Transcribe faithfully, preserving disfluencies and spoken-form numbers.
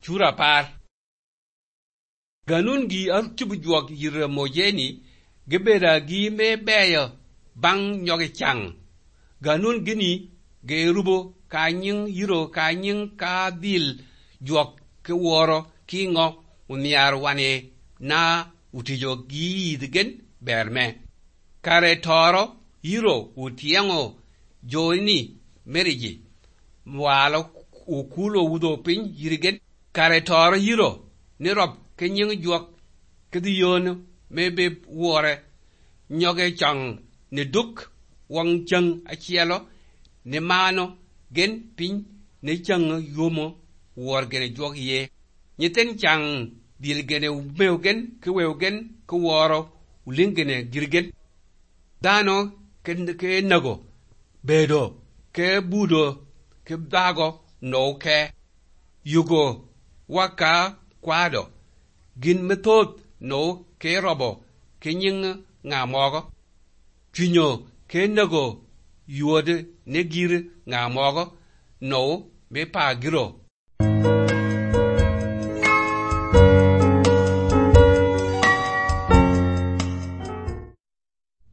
Chura par. Ganun gi ar chubu juak yire mojeni gebera gi me beyo bang nyoge chang. Ganun gini ge rubo kanyin yiro kanyin ka dil juak ke woro kingo unyar wane na utijo gi yidgen berme. Kare toro yiro utiango joini meriji. Mwalo ukulo udo pin yirigen. Kare toro yiro nirop kenying juak kediyon mebe wore nyoge chang ne duk wang chang achielo ne mano gen pin ne chang yomo wor gene juak ye nyeten chang dil gene meugen ke weugen ke woro ulingene girgen dano ken ke nago bedo ke budo ke dago no ke yugo waka kwado gin method no ke robo ke nying nga mogo kinyo ke nago yuode ne gir nga mogo no me pa giro